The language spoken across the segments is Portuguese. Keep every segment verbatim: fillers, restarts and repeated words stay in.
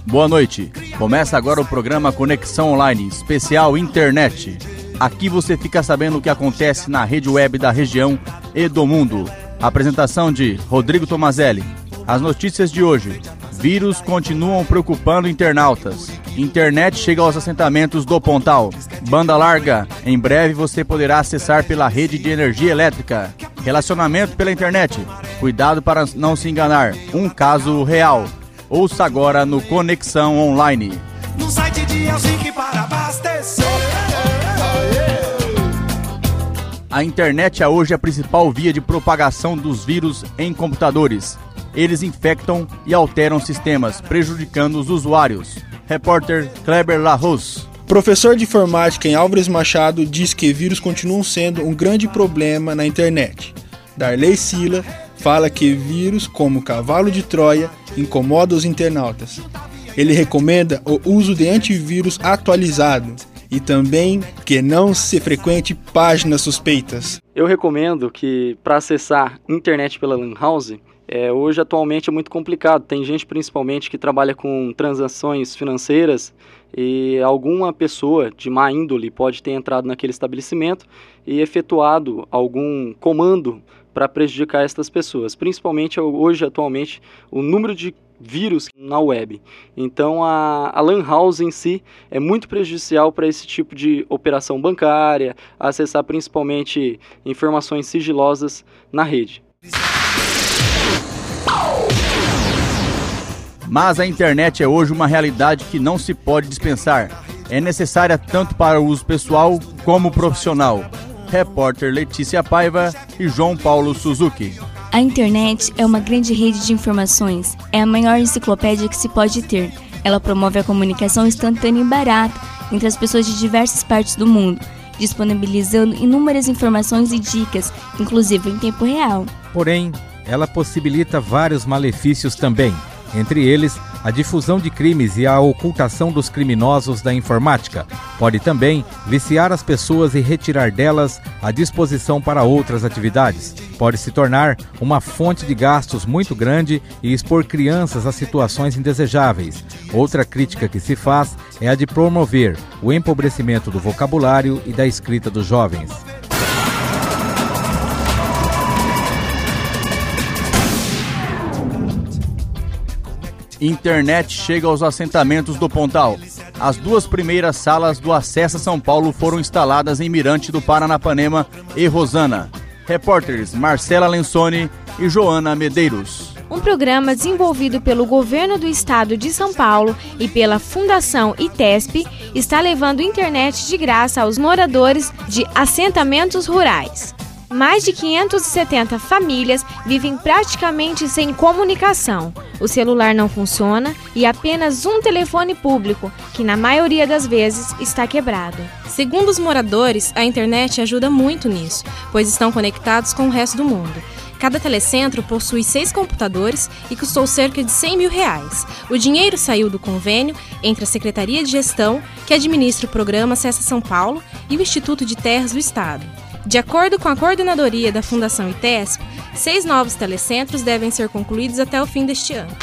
Boa noite. Começa agora o programa Conexão Online, especial Internet. Aqui você fica sabendo o que acontece na rede web da região e do mundo. Apresentação de Rodrigo Tomazelli. As notícias de hoje. Vírus continuam preocupando internautas. Internet chega aos assentamentos do Pontal. Banda larga. Em breve você poderá acessar pela rede de energia elétrica. Relacionamento pela internet. Cuidado para não se enganar. Um caso real. Ouça agora no Conexão Online. No site de Helsinki para abastecer. A internet é hoje a principal via de propagação dos vírus em computadores. Eles infectam e alteram sistemas, prejudicando os usuários. Repórter Kleber Larros. Professor de informática em Álvares Machado diz que vírus continuam sendo um grande problema na internet. Darley Sila fala que vírus como cavalo de Troia incomoda os internautas. Ele recomenda o uso de antivírus atualizado e também que não se frequente páginas suspeitas. Eu recomendo que para acessar internet pela Lan House, é, hoje atualmente é muito complicado. Tem gente principalmente que trabalha com transações financeiras e alguma pessoa de má índole pode ter entrado naquele estabelecimento e efetuado algum comando para prejudicar essas pessoas, principalmente hoje, atualmente, o número de vírus na web. Então, a, a Lan House em si é muito prejudicial para esse tipo de operação bancária, acessar principalmente informações sigilosas na rede. Mas a internet é hoje uma realidade que não se pode dispensar. É necessária tanto para o uso pessoal como profissional. Repórter Letícia Paiva e João Paulo Suzuki. A internet é uma grande rede de informações. É a maior enciclopédia que se pode ter. Ela promove a comunicação instantânea e barata entre as pessoas de diversas partes do mundo, disponibilizando inúmeras informações e dicas, inclusive em tempo real. Porém, ela possibilita vários malefícios também. Entre eles, a difusão de crimes e a ocultação dos criminosos da informática. Pode também viciar as pessoas e retirar delas a disposição para outras atividades. Pode se tornar uma fonte de gastos muito grande e expor crianças a situações indesejáveis. Outra crítica que se faz é a de promover o empobrecimento do vocabulário e da escrita dos jovens. Internet chega aos assentamentos do Pontal. As duas primeiras salas do Acessa São Paulo foram instaladas em Mirante do Paranapanema e Rosana. Repórteres Marcela Lensoni e Joana Medeiros. Um programa desenvolvido pelo Governo do Estado de São Paulo e pela Fundação ITESP está levando internet de graça aos moradores de assentamentos rurais. Mais de quinhentas e setenta famílias vivem praticamente sem comunicação. O celular não funciona e apenas um telefone público, que na maioria das vezes está quebrado. Segundo os moradores, a internet ajuda muito nisso, pois estão conectados com o resto do mundo. Cada telecentro possui seis computadores e custou cerca de cem mil reais. O dinheiro saiu do convênio entre a Secretaria de Gestão, que administra o programa Acessa São Paulo, e o Instituto de Terras do Estado. De acordo com a coordenadoria da Fundação ITESP, seis novos telecentros devem ser concluídos até o fim deste ano.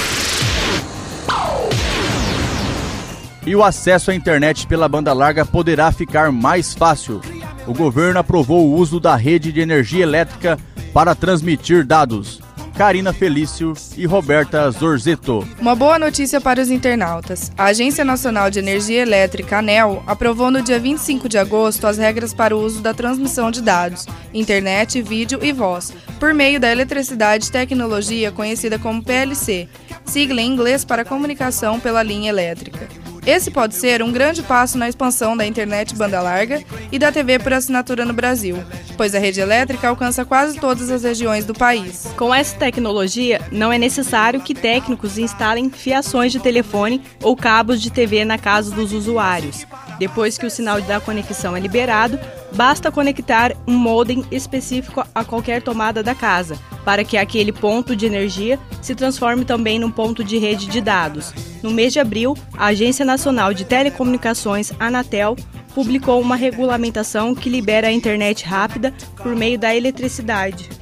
E o acesso à internet pela banda larga poderá ficar mais fácil. O governo aprovou o uso da rede de energia elétrica para transmitir dados. Karina Felício e Roberta Zorzeto. Uma boa notícia para os internautas. A Agência Nacional de Energia Elétrica, ANEEL, aprovou no dia vinte e cinco de agosto as regras para o uso da transmissão de dados, internet, vídeo e voz, por meio da eletricidade e tecnologia conhecida como P L C, sigla em inglês para comunicação pela linha elétrica. Esse pode ser um grande passo na expansão da internet banda larga e da T V por assinatura no Brasil, pois a rede elétrica alcança quase todas as regiões do país. Com essa tecnologia, não é necessário que técnicos instalem fiações de telefone ou cabos de T V na casa dos usuários. Depois que o sinal da conexão é liberado, basta conectar um modem específico a qualquer tomada da casa, para que aquele ponto de energia se transforme também num ponto de rede de dados. No mês de abril, a Agência Nacional de Telecomunicações, Anatel, publicou uma regulamentação que libera a internet rápida por meio da eletricidade.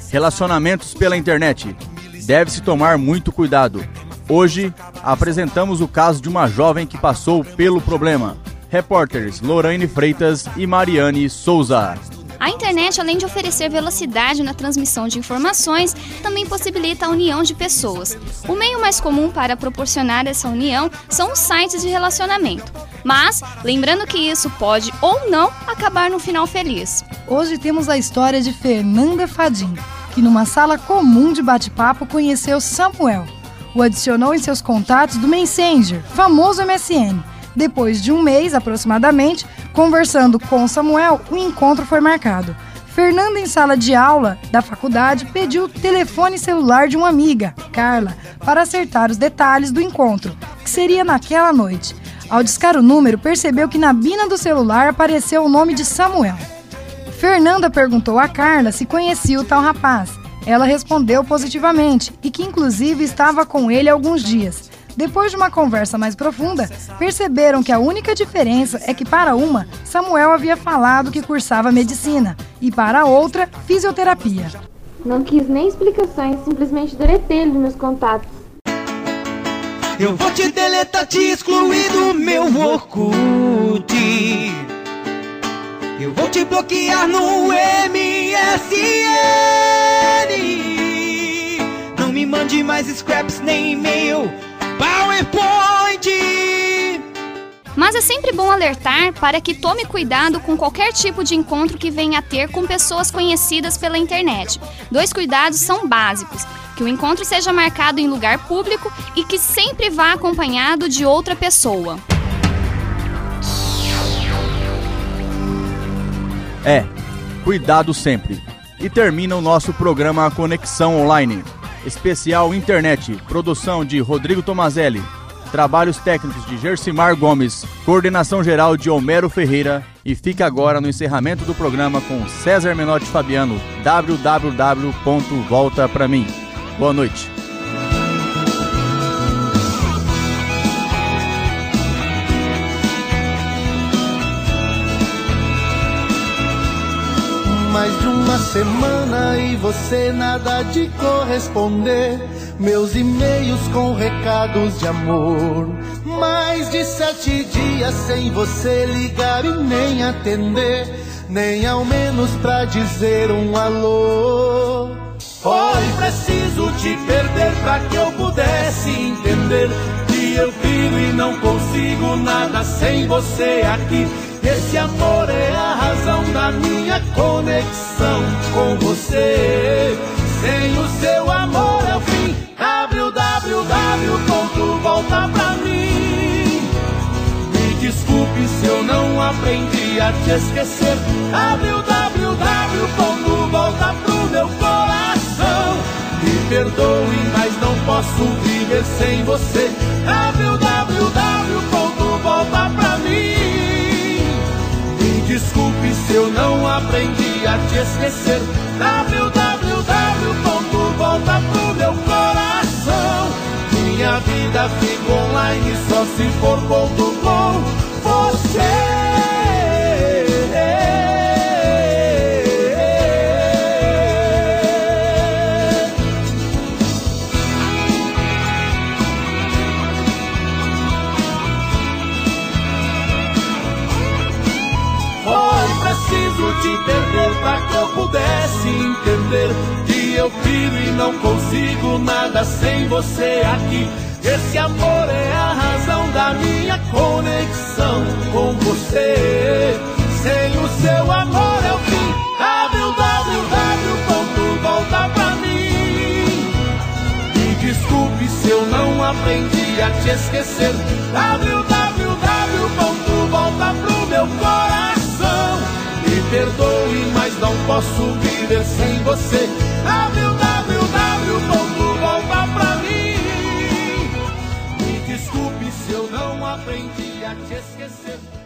Relacionamentos pela internet. Deve-se tomar muito cuidado. Hoje, apresentamos o caso de uma jovem que passou pelo problema. Repórteres Lorraine Freitas e Mariane Souza. A internet, além de oferecer velocidade na transmissão de informações, também possibilita a união de pessoas. O meio mais comum para proporcionar essa união são os sites de relacionamento. Mas, lembrando que isso pode ou não acabar no final feliz. Hoje temos a história de Fernanda Fadim, que numa sala comum de bate-papo conheceu Samuel. O adicionou em seus contatos do Messenger, famoso M S N. Depois de um mês, aproximadamente, conversando com Samuel, o encontro foi marcado. Fernanda, em sala de aula da faculdade, pediu o telefone celular de uma amiga, Carla, para acertar os detalhes do encontro, que seria naquela noite. Ao discar o número, percebeu que na bina do celular apareceu o nome de Samuel. Fernanda perguntou a Carla se conhecia o tal rapaz. Ela respondeu positivamente e que inclusive estava com ele há alguns dias. Depois de uma conversa mais profunda, perceberam que a única diferença é que para uma, Samuel havia falado que cursava medicina e para a outra, fisioterapia. Não quis nem explicações, simplesmente deletei ele dos meus contatos. Eu vou te deletar, te excluir do meu Orkut. Eu vou te bloquear no M S N. Não me mande mais scraps nem e-mail, PowerPoint. Mas é sempre bom alertar para que tome cuidado com qualquer tipo de encontro que venha a ter com pessoas conhecidas pela internet. Dois cuidados são básicos: que o encontro seja marcado em lugar público e que sempre vá acompanhado de outra pessoa. É, cuidado sempre. E termina o nosso programa Conexão Online. Especial Internet, produção de Rodrigo Tomazelli, trabalhos técnicos de Gersimar Gomes, coordenação geral de Homero Ferreira, e fica agora no encerramento do programa com César Menotti Fabiano, w w w ponto volta pra mim. Boa noite. Mais de uma semana e você nada de corresponder. Meus e-mails com recados de amor. Mais de sete dias sem você ligar e nem atender, nem ao menos pra dizer um alô. Foi preciso te perder pra que eu pudesse entender que eu vivo e não consigo nada sem você aqui. Esse amor é a razão da minha conexão com você. Sem o seu amor é o fim. w w w ponto volta pra mim. Me desculpe se eu não aprendi a te esquecer. w w w ponto volta pro meu coração. Me perdoe, mas não posso viver sem você. w w w ponto volta pra mim. Desculpe se eu não aprendi a te esquecer. w w w ponto volta pro meu coração. Minha vida fica online só se for conto com você. Te perder pra que eu pudesse entender que eu vivo e não consigo nada sem você aqui. Esse amor é a razão da minha conexão com você. Sem o seu amor é o fim. w w w ponto volta pra mim. Me desculpe se eu não aprendi a te esquecer. w w w ponto volta pro meu coração. Me perdoe, mas não posso viver sem você. w w w ponto volta pra mim. Me desculpe se eu não aprendi a te esquecer.